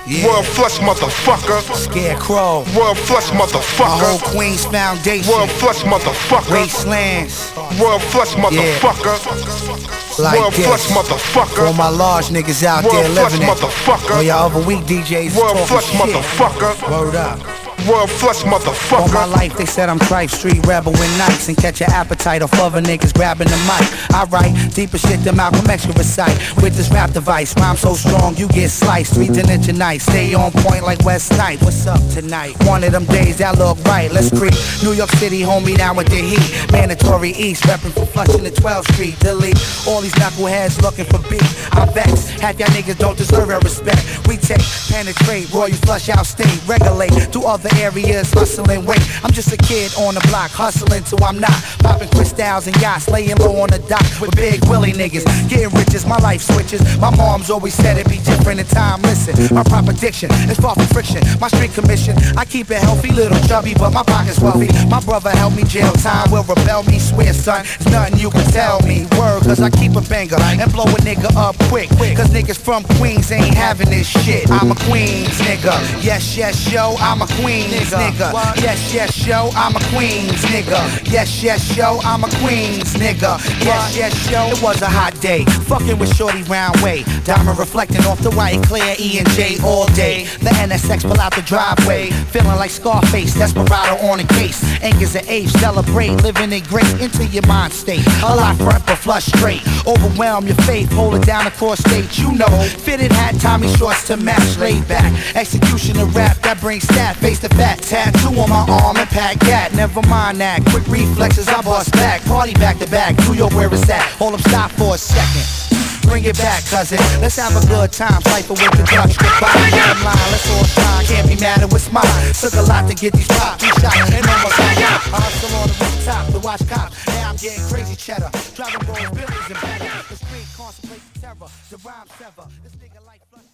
Yeah. World Flush, motherfucker. Scarecrow. World Flush, My motherfucker. whole Queens Foundation. World Flush, motherfucker. Wastelands. World Flush, motherfucker. Like World this. Flush, motherfucker. For my large niggas out World there Flush, living it. motherfucker. All y'all other weak DJs World talking Flush, shit. motherfucker. Word up. World Flush, All my motherfucker. life they said I'm tripe, street rebel with nights and catch an appetite off other niggas grabbing the mic. I write deeper shit than Malcolm X would recite with this rap device. Rhyme so strong you get sliced. 3-dimension night, stay on point like West Night. What's up tonight? One of them days that look right. Let's creep. New York City, hold me down with the heat. Mandatory East, reppin' for Flushing the 12th Street. Delete all these knuckleheads looking for beef. I'm vexed. Half y'all niggas don't deserve our respect. We take, penetrate, royal flush out state, regulate to other areas, hustling weight. I'm just a kid on the block, hustling till I'm not. Popping crystals and yachts, laying low on the dock with big Willie niggas. Getting rich as my life switches. My mom's always said it'd be different in time. Listen, my proper diction is far from friction. My street commission, I keep it healthy, little chubby, but my pocket's wealthy. My brother helped me, jail time will rebel me. Swear, son, there's nothing you can tell me. Word, cause I keep a banger and blow a nigga up quick. Cause niggas from Queens ain't having this shit. I'm a Queens nigga. Yes, yes, yo, I'm a Queens nigga. Yes, yes, yo, I'm a Queens nigga. Yes, yes, yo, I'm a Queens nigga. Yes, yes, yo, it was a hot day. Fucking with Shorty round way. Diamond reflecting off the white, clear E and J all day. The NSX pull out the driveway. Feeling like Scarface, Desperado on a case. Anchors and apes, celebrate, living it great into your mind state. A lot front but flush straight. Overwhelm your faith, hold it down across state. You know, fitted hat, Tommy shorts to match, laid back. Execution of rap that brings stat, face to fat. Tattoo on my arm and pack gat. Never mind that, quick reflexes, I bust back. Party back to back, New York where it's at. Hold up, stop for a second. Bring it back, cousin. Let's have a good time. Cypher with the Dutch. Goodbye. Bottom line, let's all shine. Can't be mad at what's mine. Took a lot to get these pop. These shots and almost got out. I hustle on the rooftop to watch cops. Now I'm getting crazy cheddar. Driving boys, billies and better. The street contemplates terror. The rhyme sever. This nigga like flush.